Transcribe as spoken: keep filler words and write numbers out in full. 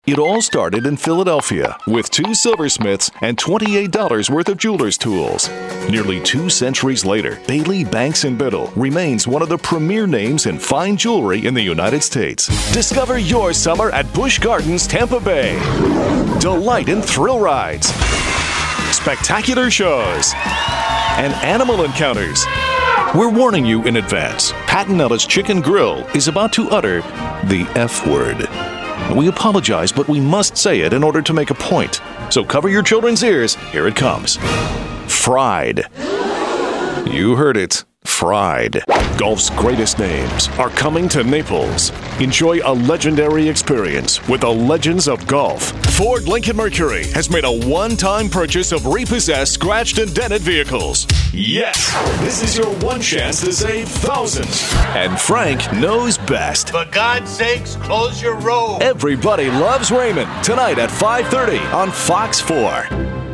It all started in Philadelphia with two silversmiths and twenty-eight dollars worth of jeweler's tools. Nearly two centuries later, Bailey, Banks and Biddle remains one of the premier names in fine jewelry in the United States. Discover your summer at Busch Gardens, Tampa Bay. Delight in thrill rides, spectacular shows, and animal encounters. We're warning you in advance. Patanella's Chicken Grill is about to utter the F word. We apologize, but we must say it in order to make a point. So cover your children's ears. Here it comes. Fried. You heard it. Fried. Golf's greatest names are coming to Naples. Enjoy a legendary experience with the legends of golf. Ford Lincoln Mercury has made a one-time purchase of repossessed, scratched, and dented vehicles. Yes, this is your one chance to save thousands. And Frank knows best. For God's sakes, close your robe. Everybody Loves Raymond, tonight at five thirty on Fox four.